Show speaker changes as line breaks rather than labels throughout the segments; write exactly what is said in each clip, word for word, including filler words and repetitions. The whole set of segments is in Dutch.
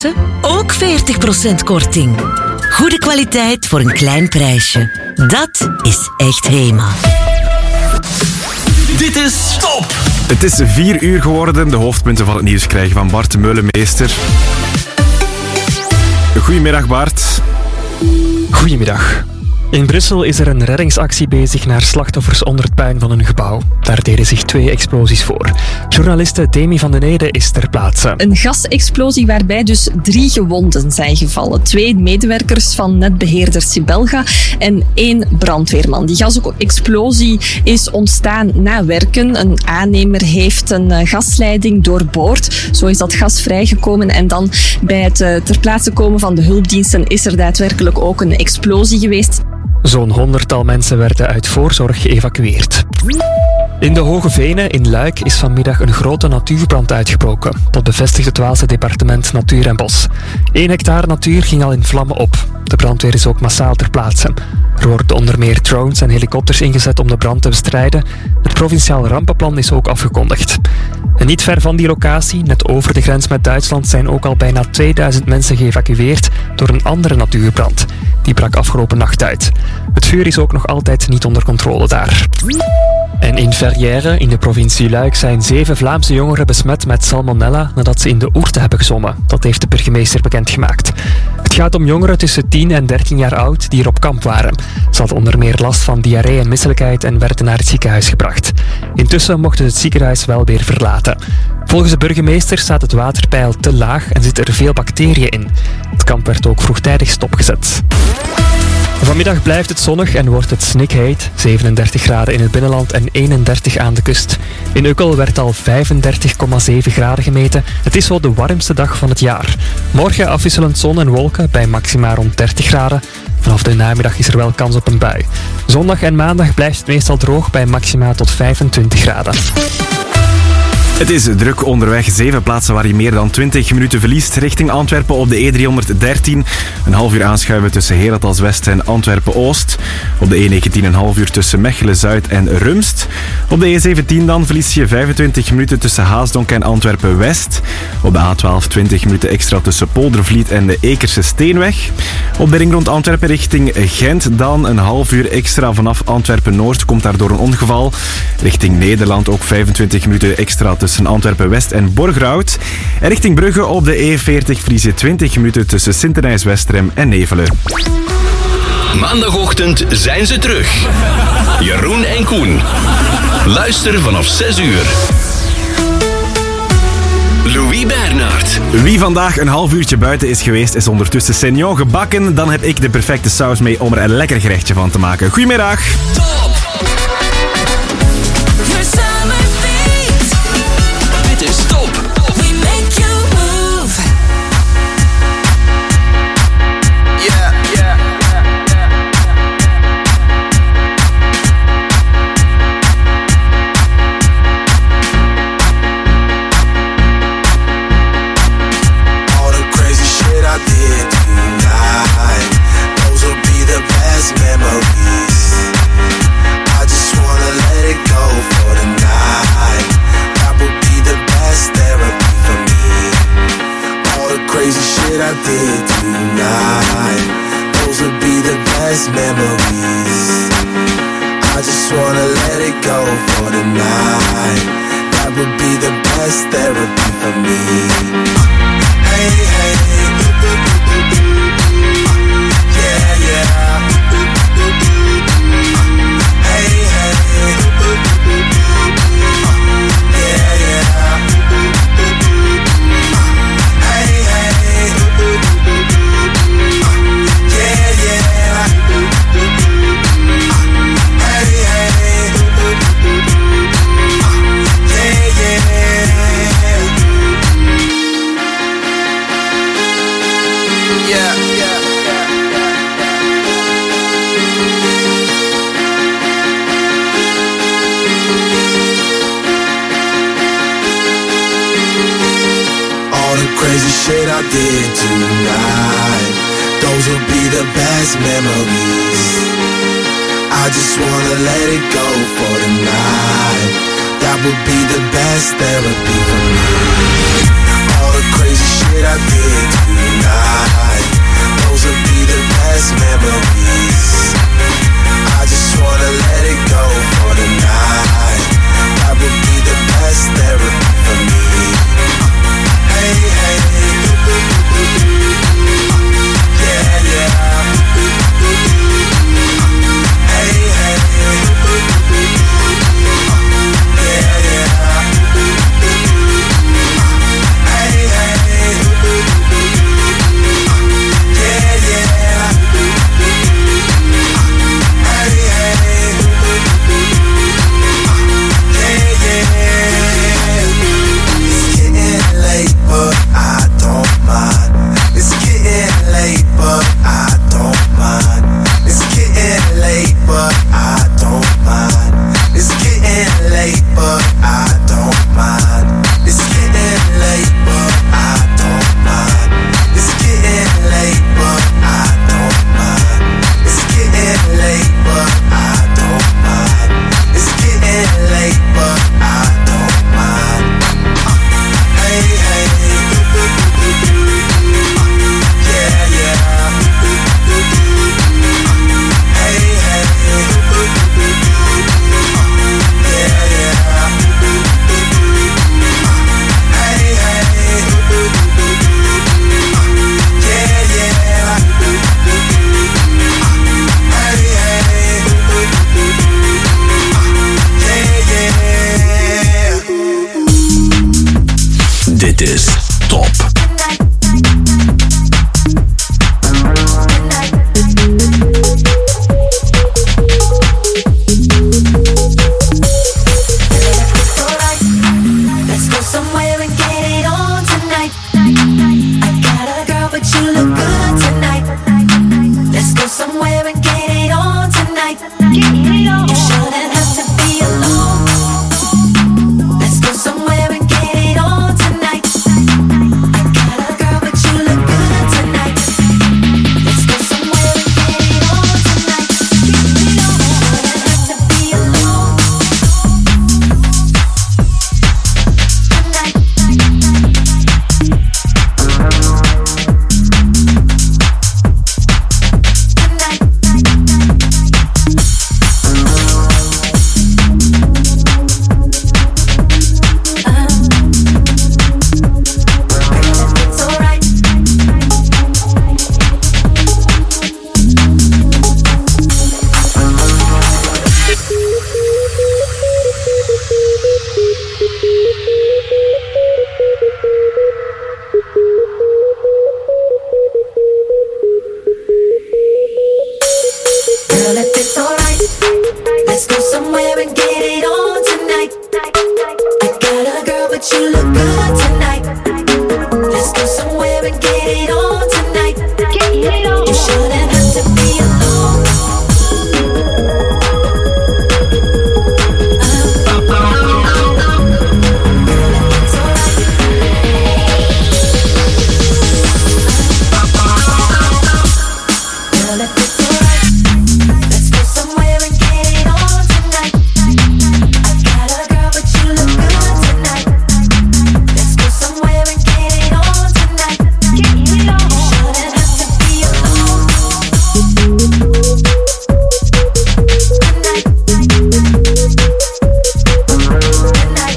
Ook veertig procent korting. Goede kwaliteit voor een klein prijsje. Dat is echt Hema.
Dit is Top!
Het is vier uur geworden. De hoofdpunten van het nieuws krijgen van Bart Meulemeester. Goedemiddag Bart.
Goedemiddag. In Brussel is er een reddingsactie bezig naar slachtoffers onder het puin van een gebouw. Daar deden zich twee explosies voor. Journaliste Demi van den Ede is ter plaatse.
Een gasexplosie waarbij dus drie gewonden zijn gevallen. Twee medewerkers van netbeheerder Sibelga en één brandweerman. Die gasexplosie is ontstaan na werken. Een aannemer heeft een gasleiding doorboord. Zo is dat gas vrijgekomen en dan bij het ter plaatse komen van de hulpdiensten is er daadwerkelijk ook een explosie geweest.
Zo'n honderdtal mensen werden uit voorzorg geëvacueerd. In de Hoge Venen in Luik is vanmiddag een grote natuurbrand uitgebroken. Dat bevestigt het Waalse departement Natuur en Bos. Eén hectare natuur ging al in vlammen op. De brandweer is ook massaal ter plaatse. Er worden onder meer drones en helikopters ingezet om de brand te bestrijden. Het provinciaal rampenplan is ook afgekondigd. En niet ver van die locatie, net over de grens met Duitsland, zijn ook al bijna tweeduizend mensen geëvacueerd door een andere natuurbrand. Die brak afgelopen nacht uit. Het vuur is ook nog altijd niet onder controle daar. En in Verrières, in de provincie Luik, zijn zeven Vlaamse jongeren besmet met salmonella nadat ze in de oerte hebben gezwommen. Dat heeft de burgemeester bekendgemaakt. Het gaat om jongeren tussen tien en dertien jaar oud die er op kamp waren. Ze hadden onder meer last van diarree en misselijkheid en werden naar het ziekenhuis gebracht. Intussen mochten ze het ziekenhuis wel weer verlaten. Volgens de burgemeester staat het waterpeil te laag en zitten er veel bacteriën in. Het kamp werd ook vroegtijdig stopgezet. Vanmiddag blijft het zonnig en wordt het snikheet. zevenendertig graden in het binnenland en eenendertig aan de kust. In Ukkel werd al vijfendertig komma zeven graden gemeten. Het is zo de warmste dag van het jaar. Morgen afwisselend zon en wolken bij maxima rond dertig graden. Vanaf de namiddag is er wel kans op een bui. Zondag en maandag blijft het meestal droog bij maxima tot vijfentwintig graden.
Het is druk onderweg. Zeven plaatsen waar je meer dan twintig minuten verliest. Richting Antwerpen op de E driehonderddertien. Een half uur aanschuiven tussen Herentals West en Antwerpen-Oost. Op de E negentien een half uur tussen Mechelen-Zuid en Rumst. Op de E zeventien dan verlies je vijfentwintig minuten tussen Haasdonk en Antwerpen-West. Op de A twaalf twintig minuten extra tussen Poldervliet en de Ekerse Steenweg. Op de ring rond Antwerpen richting Gent dan een half uur extra vanaf Antwerpen-Noord. Komt daardoor een ongeval. Richting Nederland ook vijfentwintig minuten extra tussen Antwerpen-West en Borgerhout. En richting Brugge op de E veertig verlies je twintig minuten tussen Sint-Denijs-Westrem en Nevelen.
Maandagochtend zijn ze terug. Jeroen en Koen. Luister vanaf zes uur. Louis Bernard.
Wie vandaag een half uurtje buiten is geweest, is ondertussen Saignon gebakken. Dan heb ik de perfecte saus mee om er een lekker gerechtje van te maken. Goedemiddag.
Top! Dit is Top!
We make you move.
Yeah, yeah.
All the crazy shit I did tonight, those will be the best memories. I just wanna let it go for the night. That would be the best therapy for me. All the crazy shit I did tonight, those would be the best memories. I just wanna let it go for the night. That would be the best therapy for me. Hey, hey, yeah, yeah. Hey, hey, yeah, yeah. Hey, hey, yeah, yeah. Hey, hey, yeah, yeah. Yeah, yeah. All the crazy shit I did tonight, those will be the best memories. I just wanna let it go for the night. That would be the best therapy for me. All the crazy shit shit I did tonight. Those will be the best memories. I just wanna let it go for the night. That would be the best therapy for me. Hey, hey, yeah, yeah. Hey, hey, yeah, yeah. Hey, hey, yeah, yeah. Hey, hey, yeah, yeah. It's getting late, but I don't mind. It's getting late, but I don't mind. It's getting late, but I don't mind. It's getting late, but I don't mind. It's getting late, but I don't mind. It's getting late, but I don't mind. It's getting late, but I don't mind. It's getting late, but I don't mind. Hey, hey, yeah, yeah. Hey, hey, yeah, yeah. Hey, hey, yeah, yeah. Hey, hey, yeah, yeah.
Dit is Top.
Let's go somewhere and get it on tonight. I got a girl, but you look good tonight. Let's go somewhere and get it on tonight. You shouldn't have to be alone. Let's go somewhere and get it on tonight. I got a girl, but you look good tonight. Let's go somewhere and get it on tonight. You shouldn't have to be alone. It's alright. Girl, if it's alright, let's go somewhere and get it on tonight. I got a girl, but you look good tonight. Let's go somewhere and get it on tonight. You shouldn't have to be alone. Girl, if it's alright. Girl, if it's alright, let's go somewhere and get it on tonight. I got a girl, but you look good tonight. Let's go somewhere and get it on tonight. You shouldn't have to be alone. Tonight. Tonight.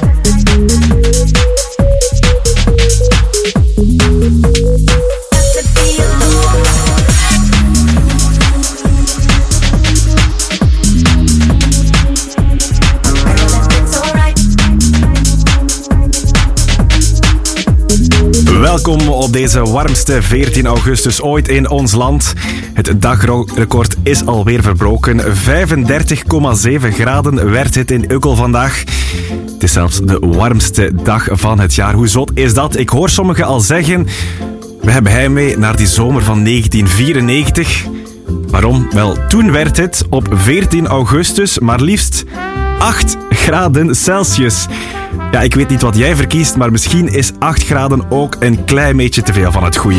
Have to be alone. It's alright.
Welkom op deze warmste veertien augustus ooit in ons land. Het dagrecord is alweer verbroken. vijfendertig komma zeven graden werd het in Ukkel vandaag. Het is zelfs de warmste dag van het jaar. Hoe zot is dat? Ik hoor sommigen al zeggen... We hebben heimwee naar die zomer van negentien vierennegentig. Waarom? Wel, toen werd het op veertien augustus maar liefst acht graden Celsius. Ja, ik weet niet wat jij verkiest, maar misschien is acht graden ook een klein beetje te veel van het goede.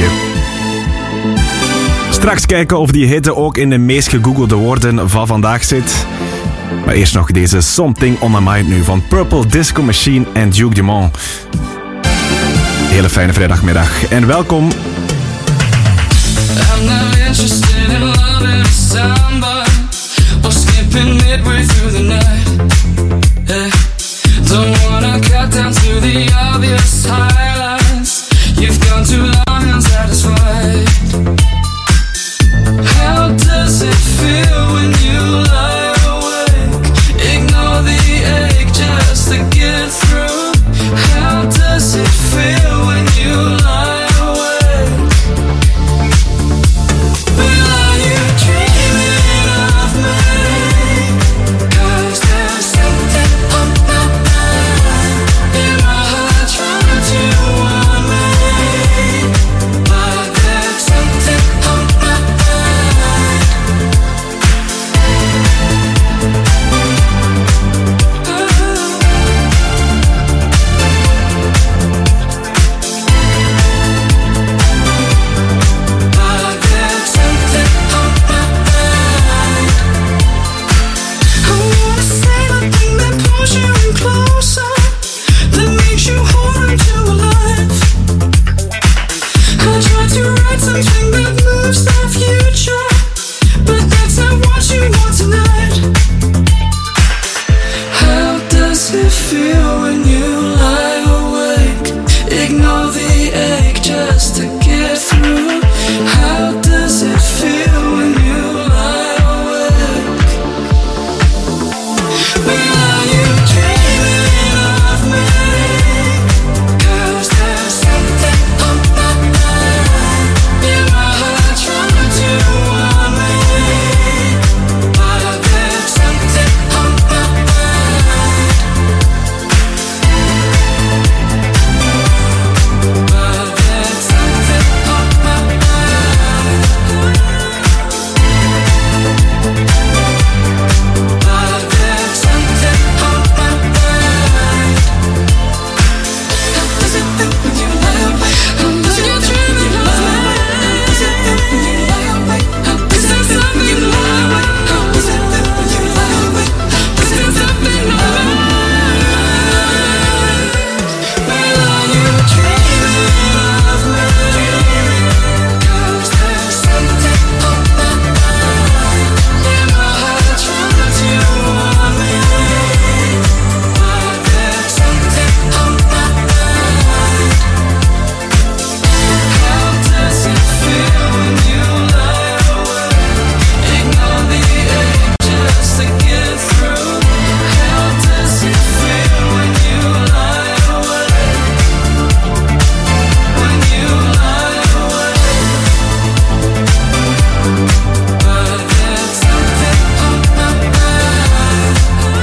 Straks kijken of die hitte ook in de meest gegoogelde woorden van vandaag zit. Maar eerst nog deze Something on My Mind nu van Purple Disco Machine en Duke Dumont. hele fijne vrijdagmiddag en welkom.
I'm not interested in loving a soundbite or skipping midway through the night. Yeah. Don't wanna cut down to the obvious highlights. You've gone too long unsatisfied. How does it feel when you lie awake? Ignore the ache just to get through. How does it feel when you lie awake? Will are you dreaming of me? 'Cause there's something on my mind. In my heart trying to warn me. But there's something on my mind. But there's something on my mind. I wanna say the thing that pulls you in closer, that makes you hold on to alive. I try to write something that moves the future, but that's not what you want tonight. How does it feel when you lie awake? Ignore the ache just to get through. How does it feel when you lie awake? Will are you dreaming of me? 'Cause there's something on my mind. In my heart trying to warn me. But there's something on my mind. But there's something on my mind. But there's something on my mind. How does it feel when you lie awake? How does it feel when you lie awake? How does it feel when you lie awake? How does it feel when you lie awake? How does it feel when you lie awake? Is there something on my mind? Will are you dreaming of me? 'Cause there's something on my mind. In my heart trying to warn me. But there's something on my mind. How does it feel when you lie awake? Ignore the ache just to get through. How does it feel when you lie awake? When you lie awake. But there's something on my mind.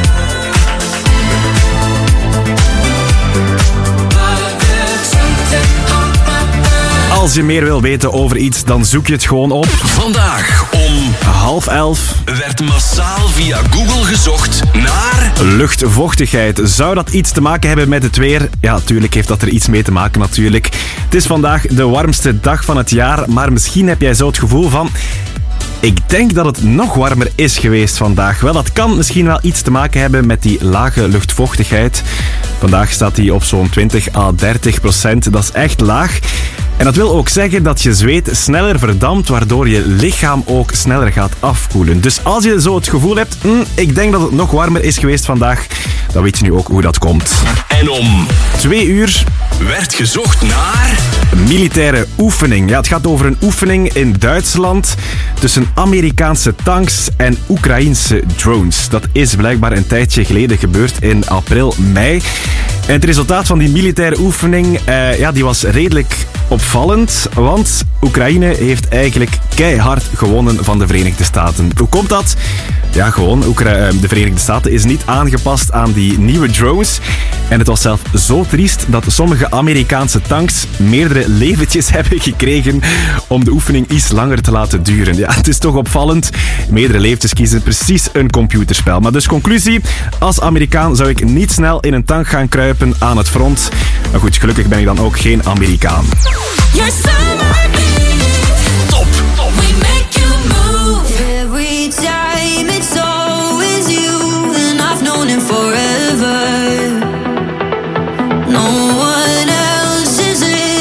But there's something on my mind.
Als je meer wil weten over iets, dan zoek je het gewoon op.
Vandaag om
Half elf.
werd massaal via Google gezocht naar...
Luchtvochtigheid. Zou dat iets te maken hebben met het weer? Ja, tuurlijk heeft dat er iets mee te maken natuurlijk. Het is vandaag de warmste dag van het jaar, maar misschien heb jij zo het gevoel van... Ik denk dat het nog warmer is geweest vandaag. Wel, dat kan misschien wel iets te maken hebben met die lage luchtvochtigheid. Vandaag staat die op zo'n twintig à dertig procent. Dat is echt laag. En dat wil ook zeggen dat je zweet sneller verdampt, waardoor je lichaam ook sneller gaat afkoelen. Dus als je zo het gevoel hebt, hm, ik denk dat het nog warmer is geweest vandaag, dan weet je nu ook hoe dat komt.
En om
Twee uur
werd gezocht naar...
een militaire oefening. Ja, het gaat over een oefening in Duitsland tussen Amerikaanse tanks en Oekraïense drones. Dat is blijkbaar een tijdje geleden gebeurd in april, mei. En het resultaat van die militaire oefening, uh, ja, die was redelijk opvallend, want Oekraïne heeft eigenlijk keihard gewonnen van de Verenigde Staten. Hoe komt dat? Ja, gewoon, Oekra- de Verenigde Staten is niet aangepast aan die nieuwe drones. En het was zelf zo triest dat sommige Amerikaanse tanks meerdere leventjes hebben gekregen om de oefening iets langer te laten duren. Ja, het is toch opvallend. Meerdere leventjes kiezen precies een computerspel. Maar dus conclusie, als Amerikaan zou ik niet snel in een tank gaan kruipen aan het front. Maar goed, gelukkig ben ik dan ook geen Amerikaan.
Your summer beat.
Top. Top.
We make you move every time. It's always you, and I've known it forever. No one else is it.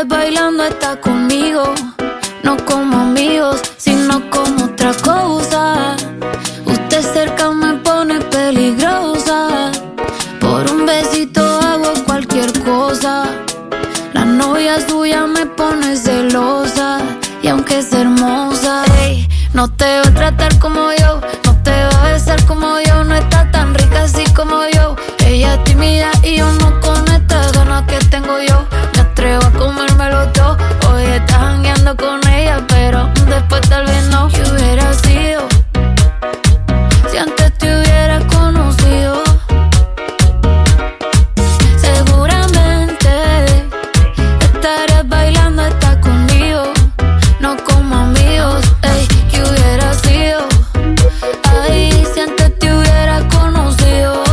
estarás bailando está conmigo. No como amigos, sino como otra cosa. Usted cerca me pone peligrosa. Por un besito hago cualquier cosa. La novia suya me pone celosa. Y aunque es hermosa, ey, no te va a tratar como yo. No te va a besar como yo. No está tan rica así como yo. Ella es tímida y yo no con estas ganas que tengo yo. Me atrevo a comérmelo todo. Hoy estás jangueando con ella, pero después tal vez no. ¿Qué hubiera sido si antes te hubiera conocido? Seguramente estarías bailando hasta conmigo. No como amigos, ey, ¿qué hubiera sido? Ay, si antes te hubiera conocido.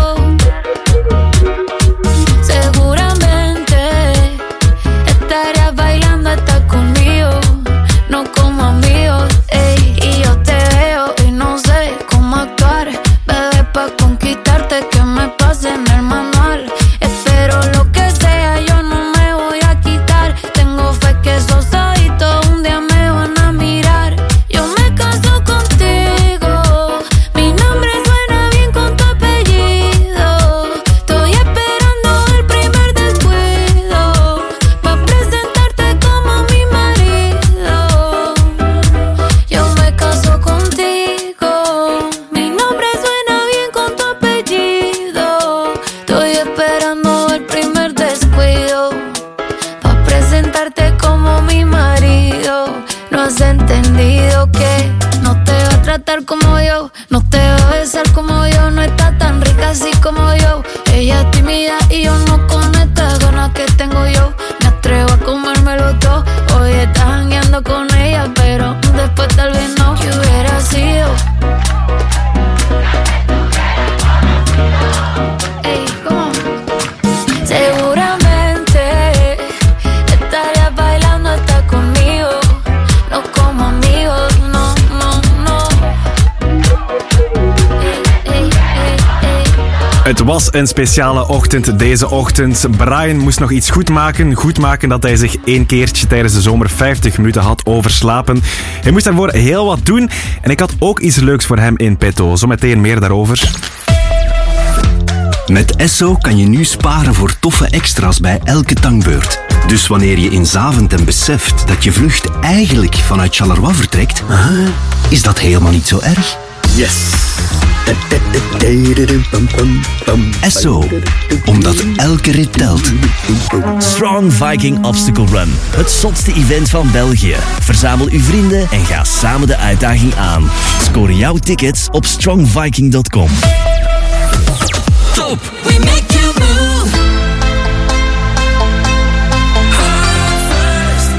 Seguramente estarías bailando hasta conmigo. No como amigos, ey, y yo te veo y no sé cómo actuar. Bebé, pa' conquistarte que me pase en el manual. Espero lo que sea, yo no me voy a quitar. Tengo fe que esos ojitos un día me van a mirar. Yo me caso contigo, mi nombre suena bien con tu apellido. Estoy esperando el primer descuido pa' presentarte como mi marido. Yo me caso contigo, mi nombre suena bien con tu apellido. Estoy esperando el primer descuido pa' presentarte como mi marido. No has entendido que no te va a tratar como yo. No te va a besar como yo. No está tan rica así como yo. Ella es tímida y yo no con estas ganas que tengo yo. Me atrevo a comérmelo todo. Hoy estás jangueando con ella, pero después tal vez no. ¿Qué hubiera sido? Ey, ¿cómo? Seguramente estarías bailando hasta conmigo. No como amigos, no, no, no. Ey, ey, ey, ey.
Het was een speciale ochtend deze ochtend. Brian moest nog iets goed maken. Goed maken dat hij zich één keertje tijdens de zomer vijftig minuten had overslapen. Hij moest daarvoor heel wat doen. En ik had ook iets leuks voor hem in petto. Zometeen meer daarover.
Met Esso kan je nu sparen voor toffe extra's bij elke tankbeurt. Dus wanneer je in Zaventem beseft dat je vlucht eigenlijk vanuit Charleroi vertrekt, is dat helemaal niet zo erg. Yes! Esso, omdat elke rit telt.
Strong Viking Obstacle Run. Het zotste event van België. Verzamel uw vrienden en ga samen de uitdaging aan. Score jouw tickets op strong viking dot com.
Top! We make you move. Heart first.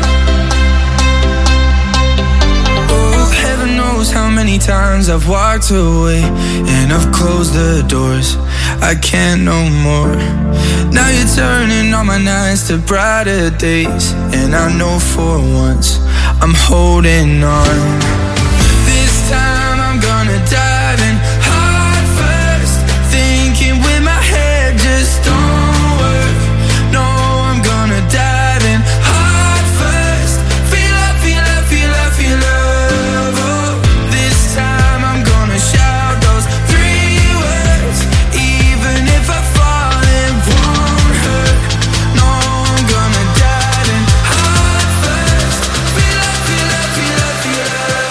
Oh, heaven knows how many times I've walked away and I've closed the doors. I can't no more. Now you're turning all my nights to brighter days, and I know for once I'm holding on. This time I'm gonna dive in heart first, thinking with my head just don't work. No, I'm gonna dive in heart first. Feel love, feel love, feel love, feel love. Oh, this time I'm gonna shout those three words, even if I fall it won't hurt. No, I'm gonna dive in heart first. Feel love, feel love, feel love, feel love.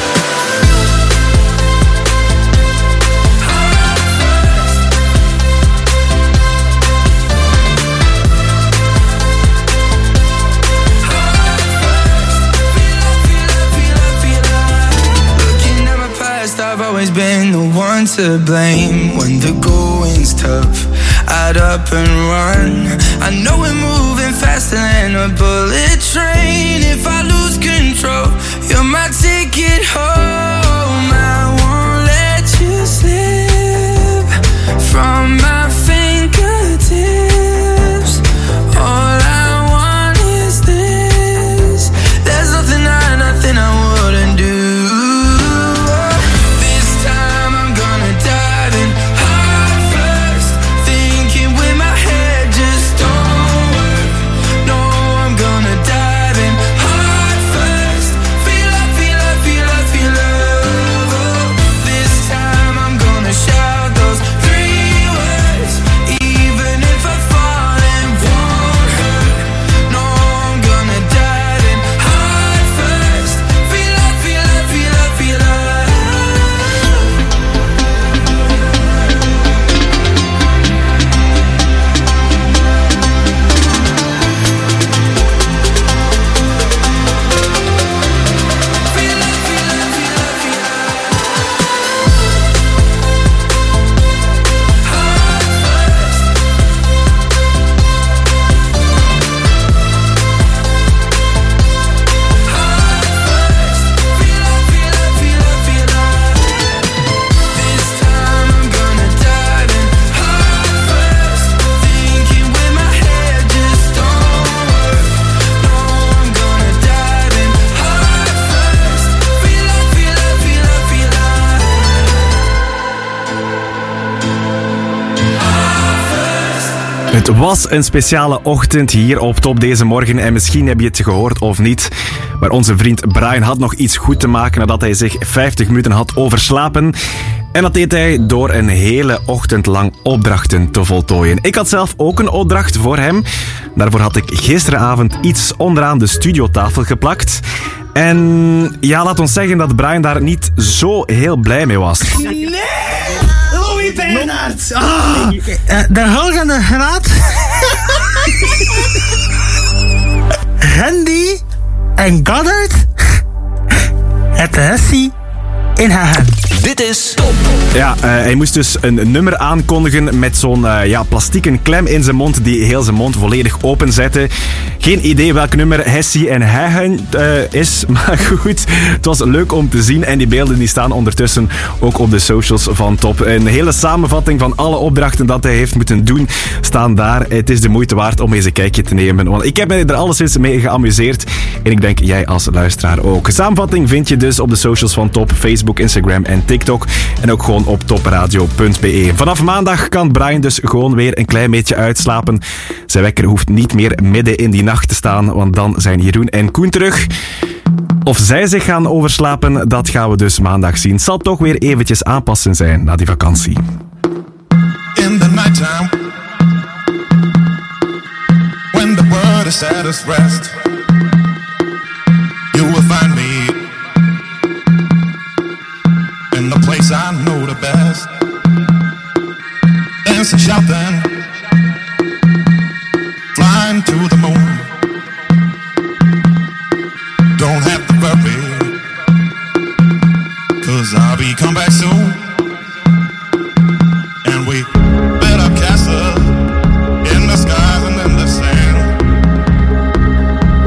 Looking at my past, I've always been the one to blame. When the going's tough, I'd up and run. I know we're moving faster than a bullet train. If I lose control, you're my ticket home. I won't let you slip from my fingertips. All I want is this. There's nothing I, nothing I wouldn't do. This time I'm gonna dive in heart first, thinking with my head just don't work. No, I'm gonna dive
Het was een speciale ochtend hier op Top deze morgen en misschien heb je het gehoord of niet, maar onze vriend Brian had nog iets goed te maken nadat hij zich vijftig minuten had overslapen. En dat deed hij door een hele ochtend lang opdrachten te voltooien. Ik had zelf ook een opdracht voor hem. Daarvoor had ik gisteravond iets onderaan de studiotafel geplakt. En ja, laat ons zeggen dat Brian daar niet zo heel blij mee was.
Nee! Louis Bernhard! Oh. De Hulgende Graat. Randy en Goddard. Het Hessie in haar hand.
Dit is Top.
Ja, uh, hij moest dus een nummer aankondigen met zo'n uh, ja, plastieken klem in zijn mond die heel zijn mond volledig openzette. Geen idee welk nummer Hessie en Hagen uh, is, maar goed, het was leuk om te zien en die beelden die staan ondertussen ook op de socials van Top. Een hele samenvatting van alle opdrachten dat hij heeft moeten doen staan daar. Het is de moeite waard om eens een kijkje te nemen, want ik heb me er alleszins mee geamuseerd en ik denk jij als luisteraar ook. De samenvatting vind je dus op de socials van Top, Facebook, Instagram en TikTok en ook gewoon op topradio punt b e. Vanaf maandag kan Brian dus gewoon weer een klein beetje uitslapen. Zijn wekker hoeft niet meer midden in die nacht te staan, want dan zijn Jeroen en Koen terug. Of zij zich gaan overslapen, dat gaan we dus maandag zien. Het zal toch weer eventjes aanpassen zijn na die vakantie.
In the nighttime, when the world is at its rest, you will find me in the place I know the best. Dancing, shouting, flying to the moon. Don't have to worry, 'cause I'll be come back soon. And we built up castles in the skies and in the sand.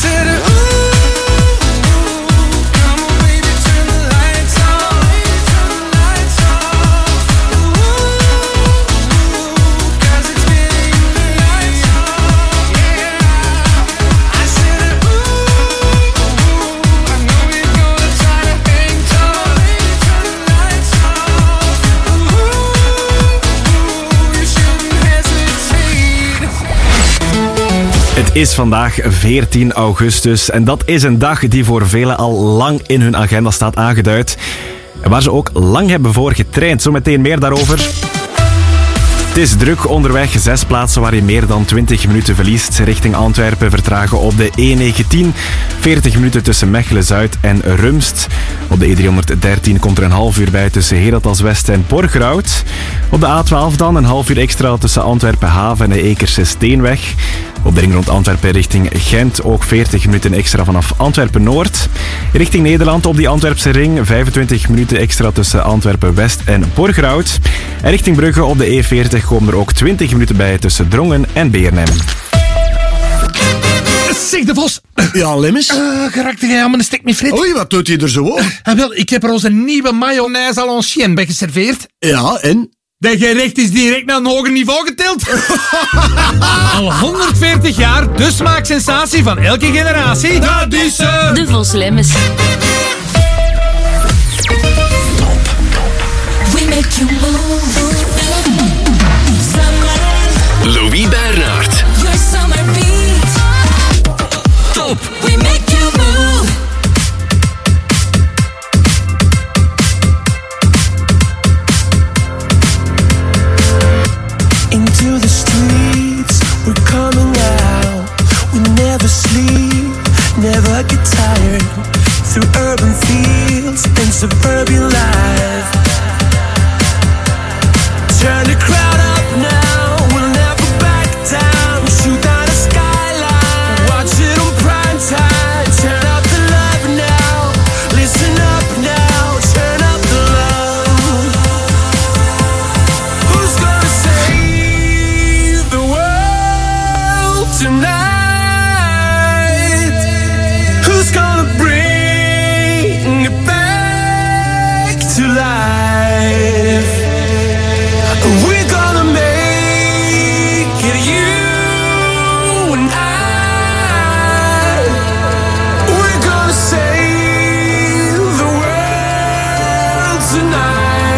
said, ooh, come on baby, turn the lights off. Cause it's getting lights off, yeah. I said, ooh, I know you're gonna try to hang tall. Turn the lights off. Ooh, you shouldn't hesitate.
Het is vandaag veertien augustus en dat is een dag die voor velen al lang in hun agenda staat aangeduid. En waar ze ook lang hebben voor getraind. Zometeen meer daarover. Het is druk onderweg. Zes plaatsen waar je meer dan twintig minuten verliest. Richting Antwerpen vertragen op de E negentien. veertig minuten tussen Mechelen-Zuid en Rumst. Op de E driehonderddertien komt er een half uur bij tussen Herentals West en Borgerhout. Op de A twaalf dan een half uur extra tussen Antwerpen-Haven en de Ekerse Steenweg. Op de ring rond Antwerpen richting Gent ook veertig minuten extra vanaf Antwerpen-Noord. Richting Nederland op die Antwerpse ring vijfentwintig minuten extra tussen Antwerpen-West en Borgerhout. En richting Brugge op de E veertig komen er ook twintig minuten bij tussen Drongen en Beernem.
Zeg de Vos.
Ja, Lemmens?
Uh, geraakte jij aan mijn stek met frit?
Oei, wat doet hij er zo op?
Uh, wel, ik heb er onze nieuwe mayonaise à l'ancienne bij geserveerd.
Ja, en?
Dat gerecht is direct naar een hoger niveau getild. Al honderdveertig jaar, de smaaksensatie van elke generatie. Dat is uh...
De Vos Lemmens.
We make you move.
Louis Bernard.
Your summer beat.
Top.
We make you move.
Into the streets, we're coming out. We never sleep, never get tired. Through urban fields and suburban life. Turn the crowd up now, we'll never back down. Shoot down the skyline, watch it on prime time. Turn up the love now, listen up now. Turn up the love. Who's gonna save the world tonight? Who's gonna bring it back to life? We're gonna make it, you and I. We're gonna save the world tonight.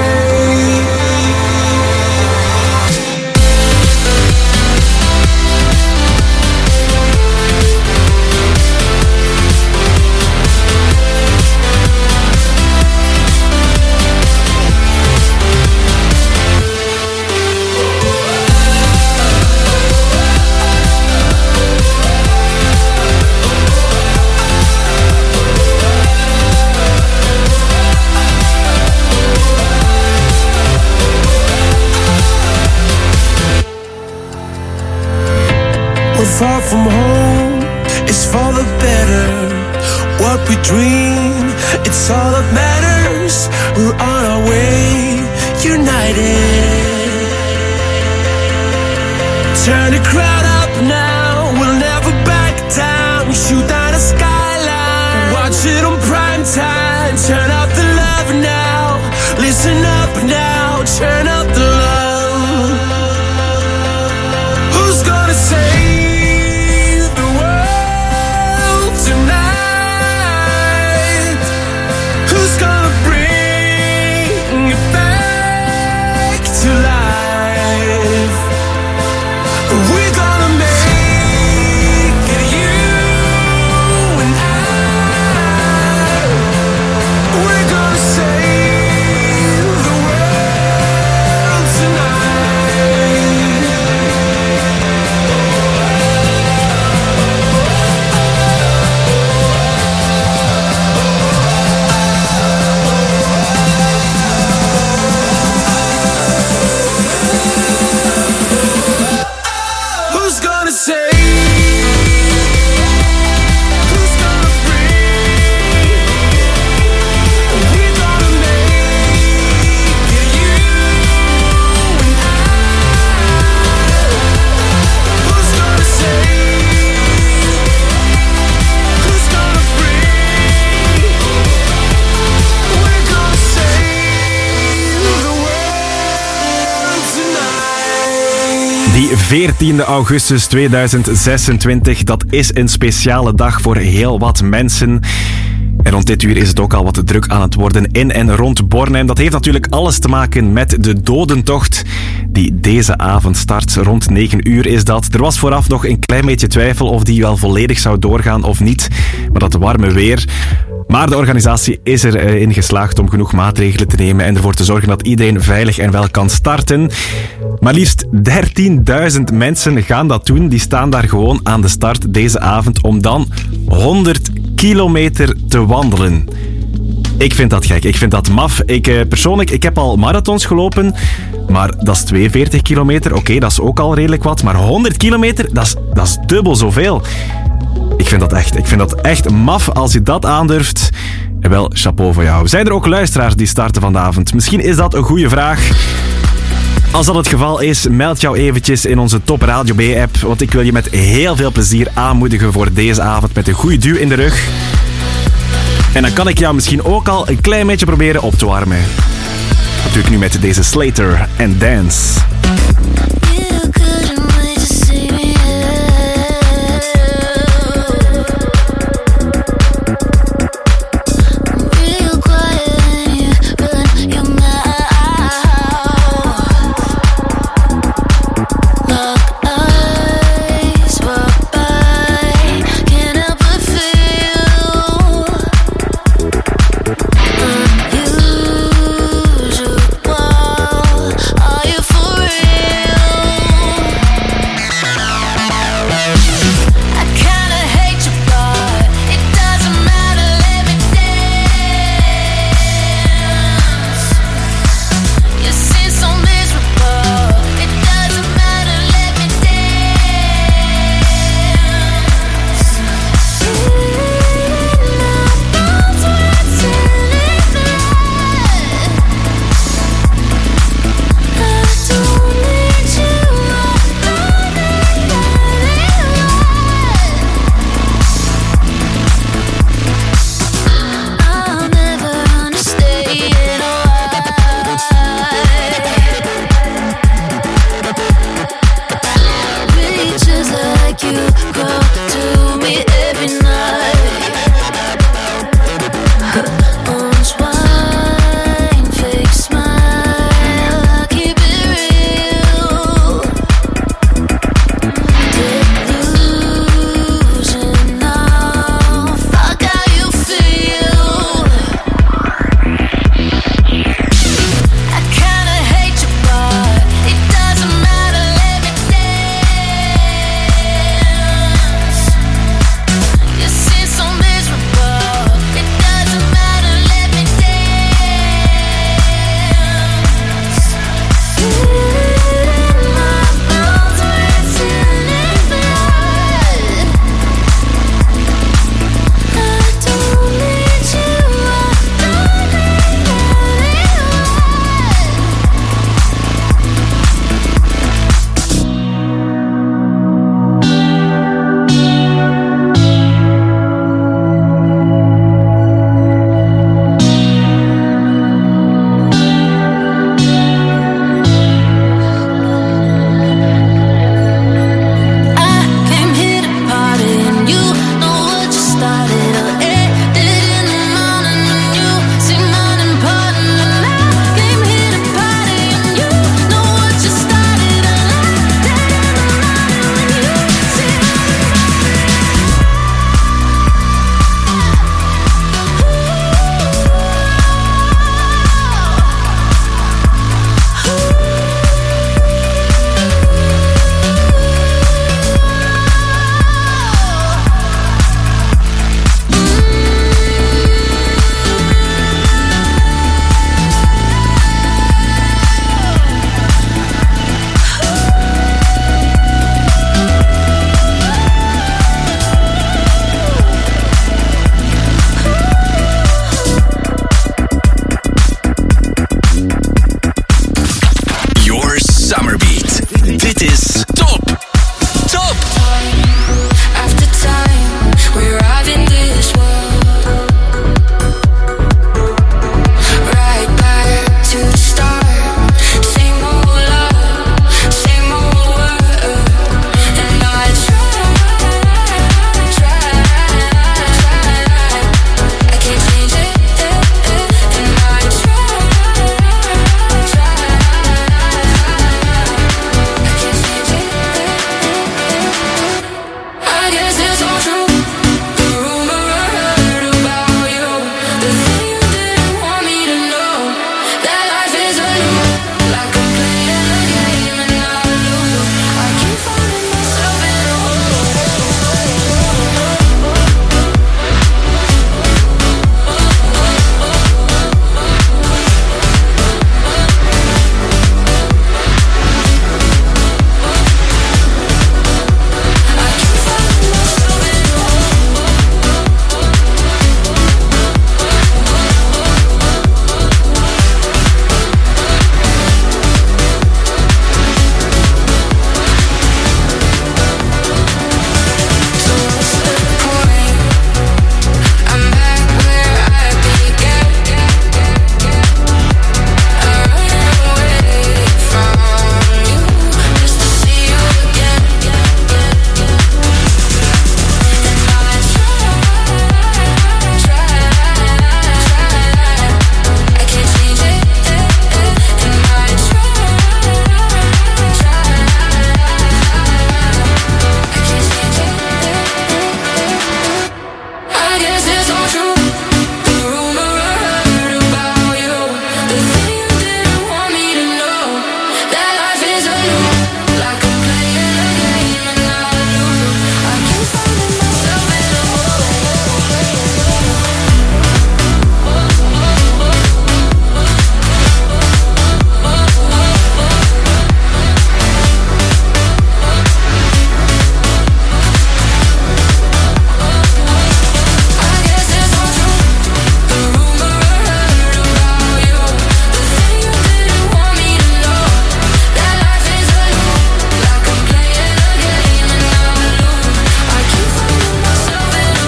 We're far from home, it's for the better. What we dream, it's all that matters. We're on our way, united. Turn the crowd up now, we'll never back down. Shoot down the skyline, watch it on prime time. Turn up the love now, listen up now. Turn up the love. Who's gonna save the world tonight? Who's gonna bring it back to life? We're gonna make it, you and I. We're gonna save the world
veertiende augustus tweeduizend zesentwintig. Dat is een speciale dag voor heel wat mensen. En rond dit uur is het ook al wat druk aan het worden in en rond Bornem. Dat heeft natuurlijk alles te maken met de dodentocht die deze avond start. Rond negen uur is dat. Er was vooraf nog een klein beetje twijfel of die wel volledig zou doorgaan of niet. Maar dat warme weer... Maar de organisatie is erin geslaagd om genoeg maatregelen te nemen en ervoor te zorgen dat iedereen veilig en wel kan starten. Maar liefst dertienduizend mensen gaan dat doen. Die staan daar gewoon aan de start deze avond om dan honderd kilometer te wandelen. Ik vind dat gek. Ik vind dat maf. Ik eh, persoonlijk, ik heb al marathons gelopen, maar dat is tweeënveertig kilometer. Oké, okay, dat is ook al redelijk wat. Maar honderd kilometer, dat is, dat is dubbel zoveel. Ik vind dat echt. Ik vind dat echt maf als je dat aandurft. En wel, chapeau voor jou. Zijn er ook luisteraars die starten vanavond? Misschien is dat een goede vraag. Als dat het geval is, meld jou eventjes in onze Top Radio B-app. Want ik wil je met heel veel plezier aanmoedigen voor deze avond met een goede duw in de rug. En dan kan ik jou misschien ook al een klein beetje proberen op te warmen. Dat doe ik nu met deze Slater en Dance.
Are you for real?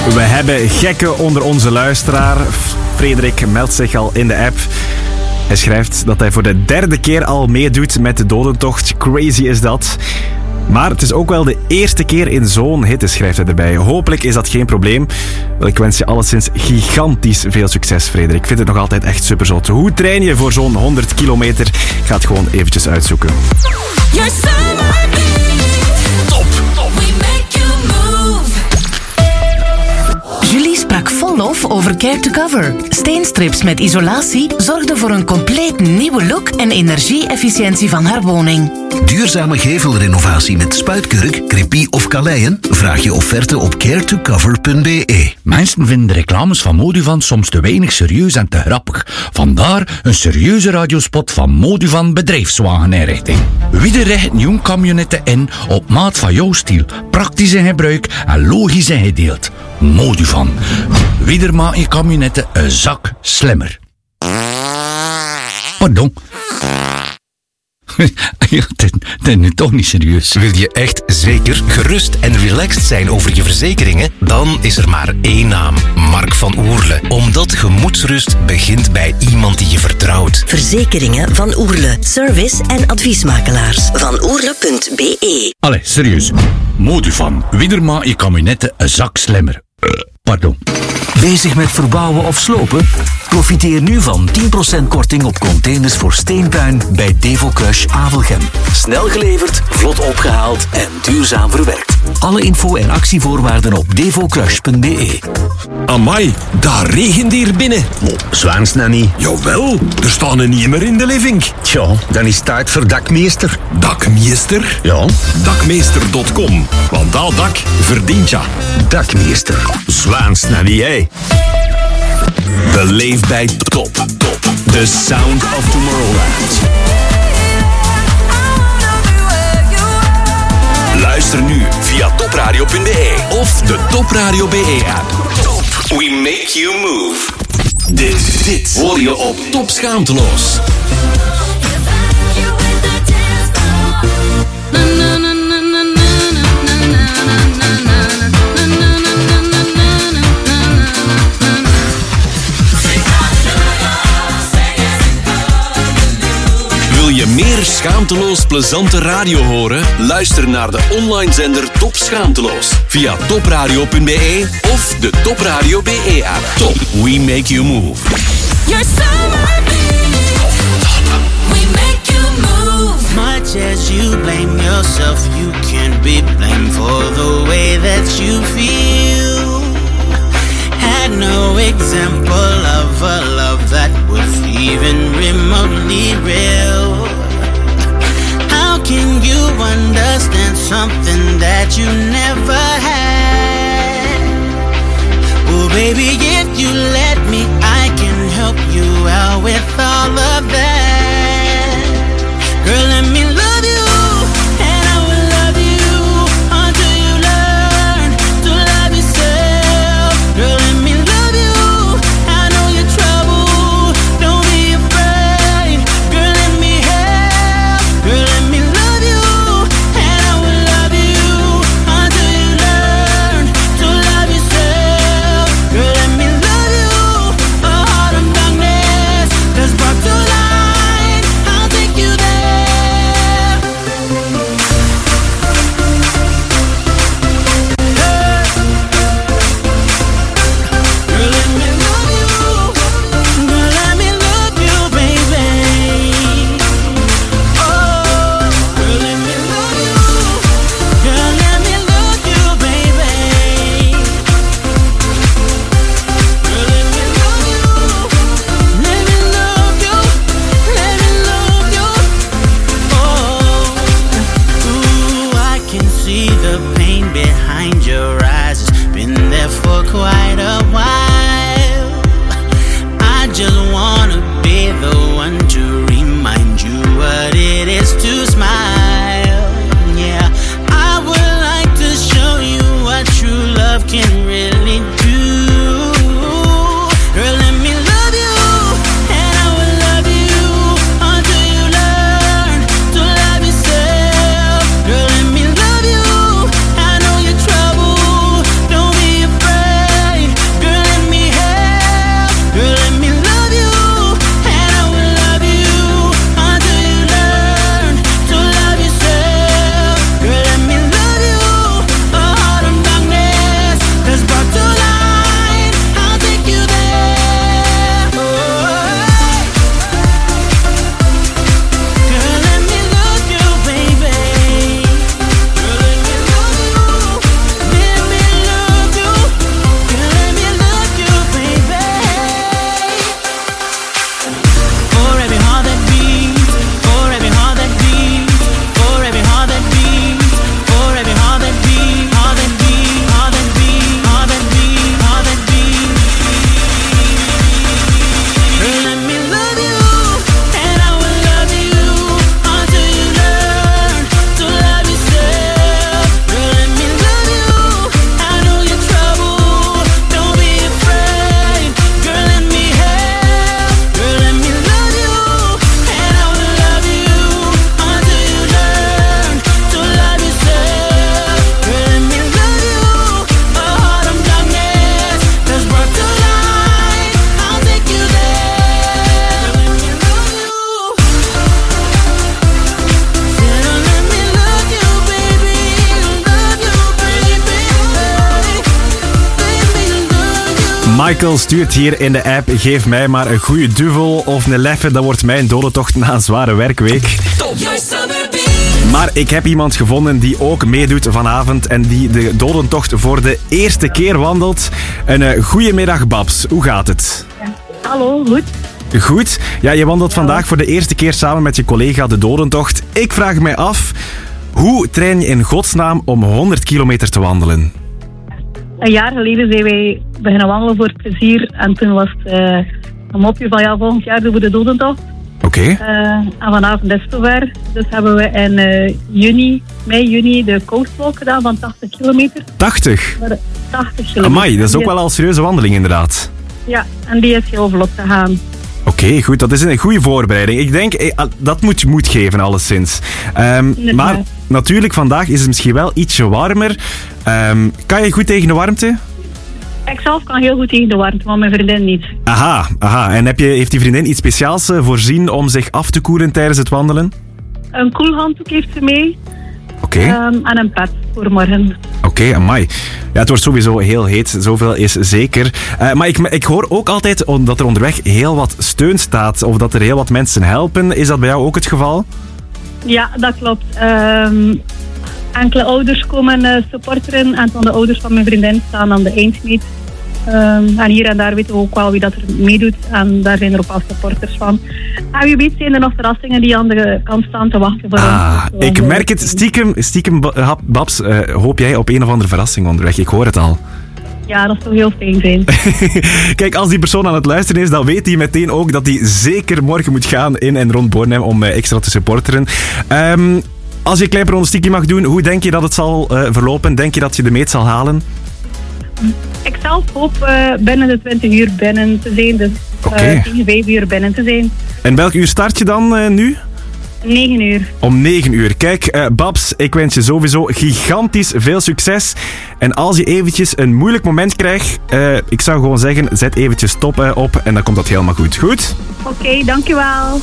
We hebben gekken onder onze luisteraar. Frederik meldt zich al in de app. Hij schrijft dat hij voor de derde keer al meedoet met de dodentocht. Crazy is dat. Maar het is ook wel de eerste keer in zo'n hitte, schrijft hij erbij. Hopelijk is dat geen probleem. Wel, ik wens je alleszins gigantisch veel succes, Frederik. Ik vind het nog altijd echt superzot. Hoe train je voor zo'n honderd kilometer? Ik ga het gewoon eventjes uitzoeken.
Your summer beat. Top. We make you move.
Julie sprak vol lof over Care to Cover. Steenstrips met isolatie zorgden voor een compleet nieuwe look en energie-efficiëntie van haar woning.
Duurzame gevelrenovatie met spuitkurk, crepie of kaleien? Vraag je offerte op care to cover punt b e.
Mensen vinden de reclames van Moduvan soms te weinig serieus en te grappig. Vandaar een serieuze radiospot van Moduvan Bedrijfswageninrichting. Wie richt nieuwe camionetten in op maat van jouw stijl, praktisch in gebruik en logisch ingedeeld. Moduvan. Wie maakt je camionetten een zak slimmer. Pardon. Ja, dat is nu toch niet serieus.
Wil je echt zeker, gerust en relaxed zijn over je verzekeringen? Dan is er maar één naam. Mark van Oerle. Omdat gemoedsrust begint bij iemand die je vertrouwt.
Verzekeringen van Oerle. Service en adviesmakelaars. Van oerle punt b e.
Allee, serieus. Moduvan. Wie maakt je kabinetten een zak slimmer. Pardon.
Bezig met verbouwen of slopen? Profiteer nu van tien procent korting op containers voor steenpuin bij Devo Crush Avelgem. Snel geleverd, vlot opgehaald en duurzaam verwerkt. Alle info en actievoorwaarden op devocrush punt b e.
Amai, daar regent hier binnen.
Oh, zwaans nou niet.
Jawel, er staan er niet meer in de living.
Tja, dan is het tijd voor dakmeester.
Dakmeester?
Ja.
dakmeester punt com. Want dat dak verdient ja.
Dakmeester. Zwaans nou niet, hé.
Beleef bij Top. Top. The Sound of Tomorrowland. Luister nu via topradio punt b e of de Topradio B E-app. Top. We make you move. Dit, dit hoor je op Top Schaamteloos. Wil je meer schaamteloos plezante radio horen? Luister naar de online zender Top Schaamteloos via topradio punt b e of de Topradio B E-app. Top, we make you move.
Your summer beat. We make you move.
Much as you blame yourself, you can't be blamed for the way that you feel. Had no example of a love that was even remotely real. How can you understand something that you never had? Oh baby, if you let me, I can help you out with all of that. Girl, let me love you, and I will love you until you learn to love yourself. Girl, let me love you, I know you're trouble, don't be afraid. Girl, let me help, girl, let me love you, and I will love you until you learn to love yourself. Girl, let me love you, a heart of darkness that's brought to light, I'll take you there. Girl, let me love you, girl, let me love you, baby. Oh, girl, let me love you, girl, let me love you, baby. Girl, let me love you, let me love you, let me love you. Oh, ooh, I can see the pain behind your eyes. It's been there for quite a while. I just wanna be the one to remind you what it is to smile. Yeah, I would like to show you what true love can really do. Girl, let me love you, and I will love you until you learn to love yourself. Girl, let me love you, I know you're trouble, don't be afraid.
Michael stuurt hier in de app: geef mij maar een goede duvel of een leffe, dat wordt mijn dodentocht na een zware werkweek. Maar ik heb iemand gevonden die ook meedoet vanavond en die de dodentocht voor de eerste keer wandelt. Een uh, goeiemiddag, Babs. Hoe gaat het?
Hallo, goed.
Goed. Ja, je wandelt vandaag voor de eerste keer samen met je collega de dodentocht. Ik vraag mij af, hoe train je in godsnaam om honderd kilometer te wandelen?
Een jaar geleden zijn wij beginnen wandelen voor het plezier. En toen was het uh, een mopje van ja, volgend jaar doen we de dodentocht.
Oké. Okay.
Uh, en vanavond is het zover. Dus hebben we in uh, juni, mei, juni de coastwalk gedaan van tachtig kilometer.
tachtig?
tachtig kilometer.
Amai, dat is ook wel al een serieuze wandeling inderdaad.
Ja, en die is heel vlot gegaan.
Oké, okay, goed. Dat is een goede voorbereiding. Ik denk, eh, dat moet je moed geven, alleszins. Um, maar natuurlijk, vandaag is het misschien wel ietsje warmer. Um, kan je goed tegen de warmte?
Ik zelf kan heel goed tegen de warmte, maar mijn vriendin niet.
Aha, aha. En heb je, heeft die vriendin iets speciaals uh, voorzien om zich af te koelen tijdens het wandelen?
Een koelhanddoek heeft ze mee.
Oké. Okay.
Um, en een pet voor morgen.
Oké, okay, amai. Ja, het wordt sowieso heel heet, zoveel is zeker. Uh, maar ik, ik hoor ook altijd dat er onderweg heel wat steun staat, of dat er heel wat mensen helpen. Is dat bij jou ook het geval?
Ja, dat klopt. Um, enkele ouders komen uh, supporteren en van de ouders van mijn vriendin staan aan de eindmeet. Um, en hier en daar weten we ook wel wie dat er meedoet en daar zijn er ook al supporters van. En wie weet zijn er nog verrassingen die aan de kant staan te wachten voor
ah,
ons.
Ik merk het, stiekem, stiekem Babs, uh, hoop jij op een of andere verrassing onderweg. Ik hoor het al.
Ja, dat zou heel fijn zijn.
Kijk, als die persoon aan het luisteren is, dan weet hij meteen ook dat hij zeker morgen moet gaan in en rond Bornem om uh, extra te supporteren. Um, als je een klein pronostiekje mag doen, hoe denk je dat het zal uh, verlopen? Denk je dat je de meet zal halen?
Ik zelf hoop uh, binnen de twintig uur binnen te zijn. Dus uh,
okay.
tegen vijf uur binnen te zijn.
En welk uur start je dan uh, nu?
negen uur.
Om negen uur. Kijk, uh, Babs, ik wens je sowieso gigantisch veel succes. En als je eventjes een moeilijk moment krijgt, uh, ik zou gewoon zeggen, zet eventjes stop uh, op en dan komt dat helemaal goed. Goed?
Oké, okay, dankjewel.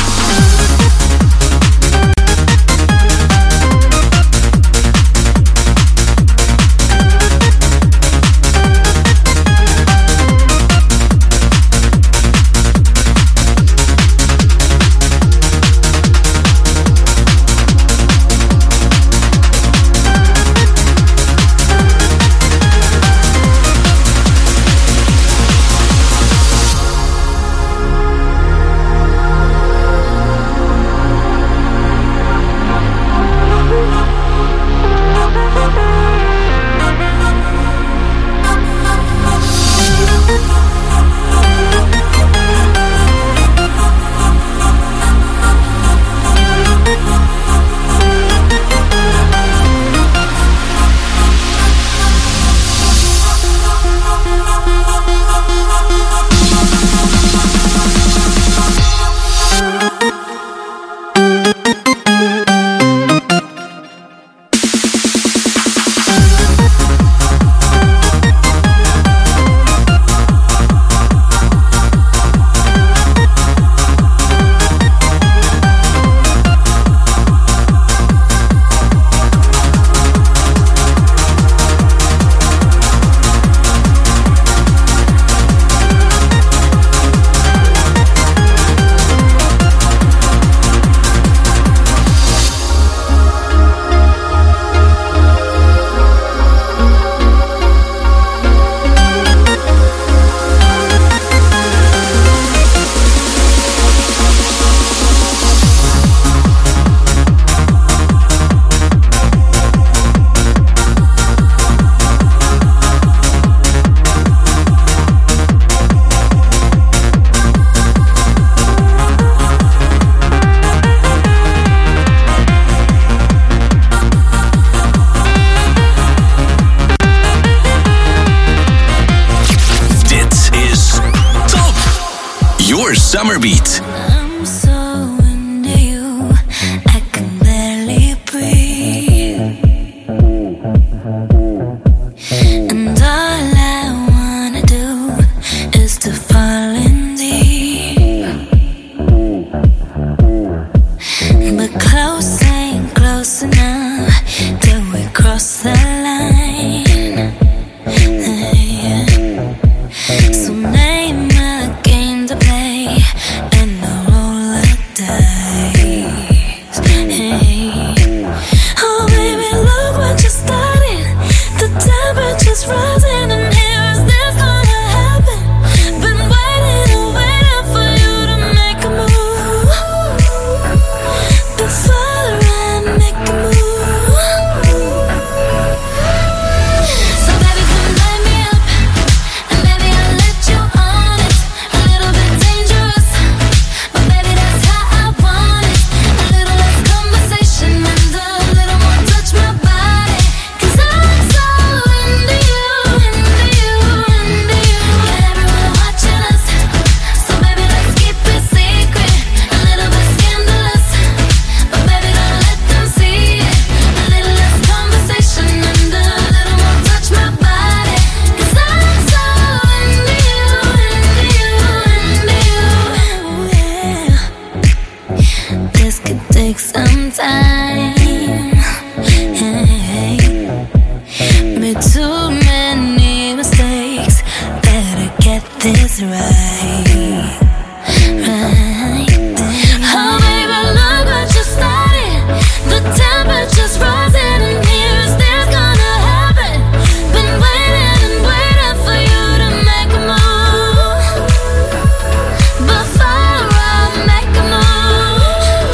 Summer Beat.
I'm so into you, I can barely breathe. And all I wanna do is to fall in deep. But close ain't close enough till we cross the line. Yeah.
this right. Right. Oh, baby, look what you started. The temperature's rising and here's this gonna happen. Been waiting and waiting for you to make a move. Before I make a move.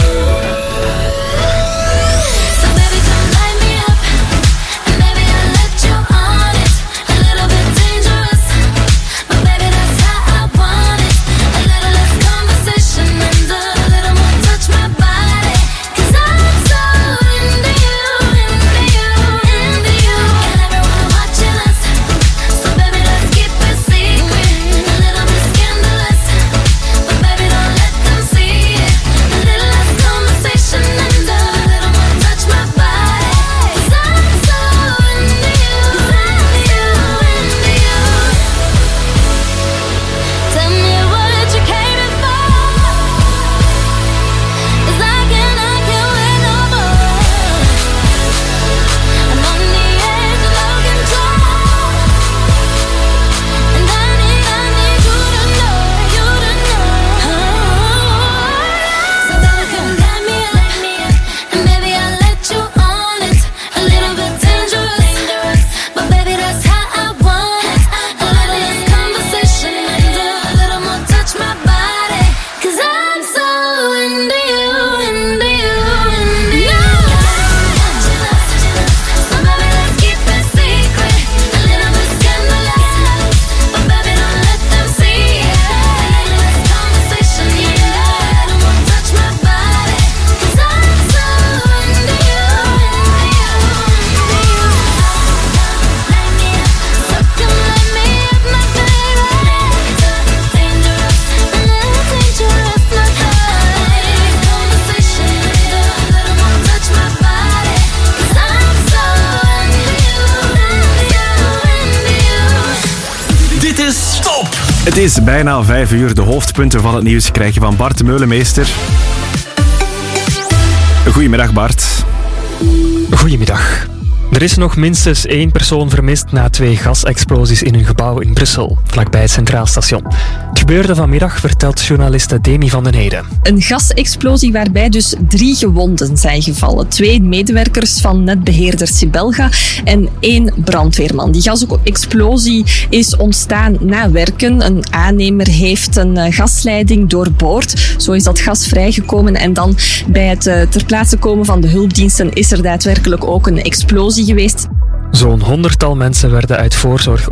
So baby, come light me up. And baby, I'll let you on it. A little bit dangerous, but baby, that's how I want it. A little less conversation and a little more touch my body. Cause I'm so into you, into you, into you. And everyone watching us. So baby, let's keep it secret. A little bit scandalous, but baby, don't let them see it. A little less conversation and a little more touch my body. Cause I'm so into you, into you, into you. Tell me what you came for. Cause I can't, I can't wait no more. I'm on the edge of low control. And I need, I need you to know, you to know. So baby, come light me up. And baby, I'll let you on it. A little bit dangerous, but baby, that's how I want it. A little less conversation and a little more touch my body. Cause I'm so into you, into you, into you. So baby, let's keep it secret. A little bit scandalous, but baby, don't let them see it. A little less conversation, yeah. A little more touch my body. Cause I'm so into you, into you, into you. Light me up, so come light me up, my baby. Dangerous, a little dangerous, my baby. Conversation and a little more touch my body. Cause I'm so into you, into you, into you.
Dit is Stop!
Het is bijna vijf uur. De hoofdpunten van het nieuws krijg je van Bart de Meulemeester. Goedemiddag, Bart.
Goedemiddag. Er is nog minstens één persoon vermist na twee gasexplosies in een gebouw in Brussel, vlakbij het Centraal Station. Het gebeurde vanmiddag, vertelt journaliste Demi van den Heden.
Een gasexplosie waarbij dus drie gewonden zijn gevallen. Twee medewerkers van netbeheerder Sibelga en één brandweerman. Die gasexplosie is ontstaan na werken. Een aannemer heeft een gasleiding doorboord. Zo is dat gas vrijgekomen en dan bij het ter plaatse komen van de hulpdiensten is er daadwerkelijk ook een explosie geweest.
Zo'n honderdtal mensen werden uit voorzorg